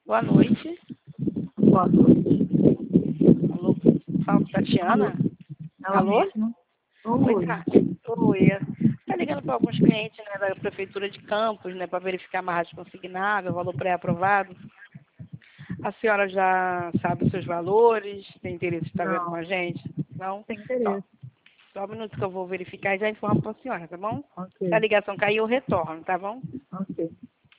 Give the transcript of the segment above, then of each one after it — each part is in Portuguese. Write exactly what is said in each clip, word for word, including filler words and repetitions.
Boa noite. Boa noite. Alô? Fala com Tatiana? Ela Alô? mesma? Oi, Oi. tá. Oi. Tá ligando para alguns clientes, né, da Prefeitura de Campos, né, para verificar a amarragem consignada, valor pré-aprovado. A senhora já sabe os seus valores? Tem interesse em estar vendo com Não, a gente? Não? tem Só, interesse. só um minuto que eu vou verificar e já informo para a senhora, tá bom? Se a Ok, ligação cair, eu retorno, tá bom? ok.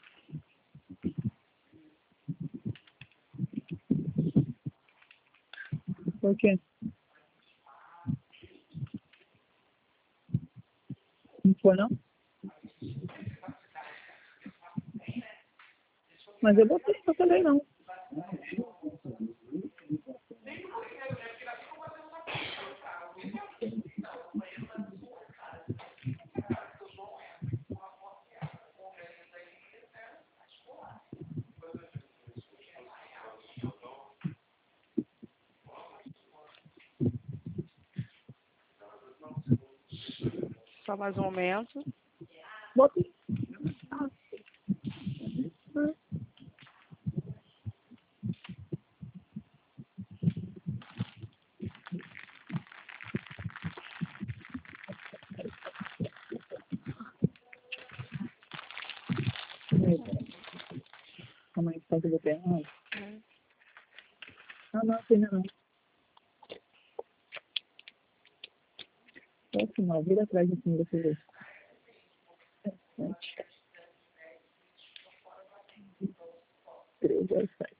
Por quê? Não foi, não? Mas eu botei, eu falei não. Só mais um momento. Botei. Ah, ah. Calma aí, só que eu botei errado. Ah, não, tem não. É assim, ó, vira atrás assim, você vê. Sete, três, zero, sete.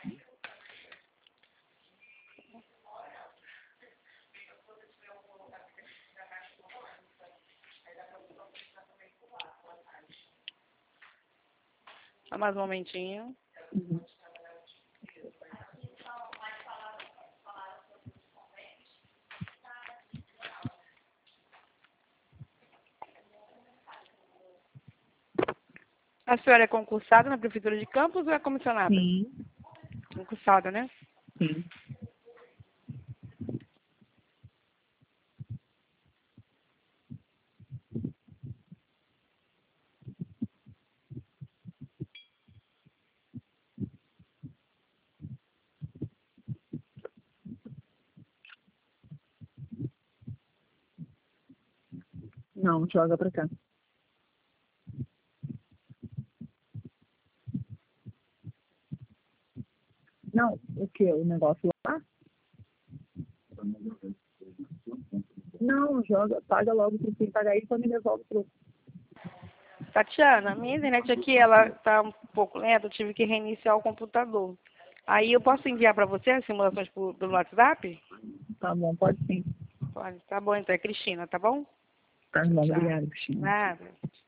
Só mais um momentinho. Uhum. A senhora é concursada na Prefeitura de Campos ou é comissionada? Sim, Concursada, né? sim. Não, joga pra cá. Não, o que? O negócio lá? Não, joga, paga logo que tem que pagar isso, só me devolve pro. Tatiana, minha internet aqui, ela tá um pouco lenta, eu tive que reiniciar o computador. Aí eu posso enviar para você as simulações por- pelo WhatsApp? Tá bom, pode sim. Pode, tá bom, então é Cristina, tá bom? Tá bom, Tchau. obrigado, Cristina. Nada.